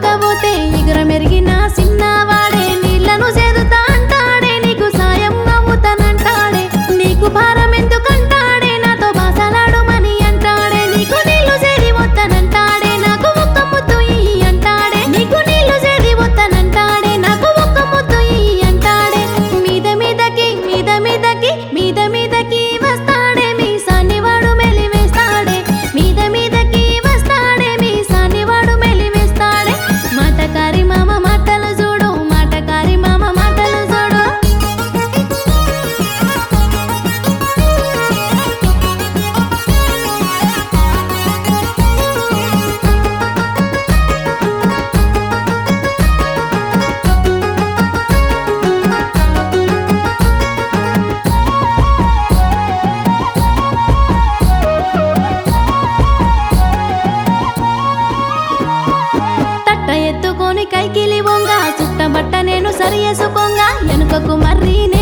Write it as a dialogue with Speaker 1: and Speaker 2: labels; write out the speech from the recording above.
Speaker 1: పోతే ఎగుర మెరిగిన సిన్నవాడే నీళ్లను చేదుతా అంటాడే నీకు సాయం అవుతానంటాడే నీకు భారం ఎందుకంటాడే నాతో బాసలాడుమని అంటాడే నీకు నీళ్లు చేరి వస్తానంటాడే నాకు ఒక్క ముద్దు ఇయ్యి అంటాడే నీకు నీళ్లు చేరి వస్తానంటాడే నాకు ఒక్క ముద్దు ఇయ్యి అంటాడే మీద మీదకి వస్తాడే మీ సానివాడు మెలివేస్తాడే మీద మీదకి వస్తాడే మీ సానివాడు మెలివేస్తాడే మాటకారి మామ మాటలు చూడు మాటకారి మామ మాటలు చూడు తట్ట ఎత్తుకొని కైకిలి వంగ చుట్టబట్ట నేను సరియేసుకోంగా వెనుకకు మర్రి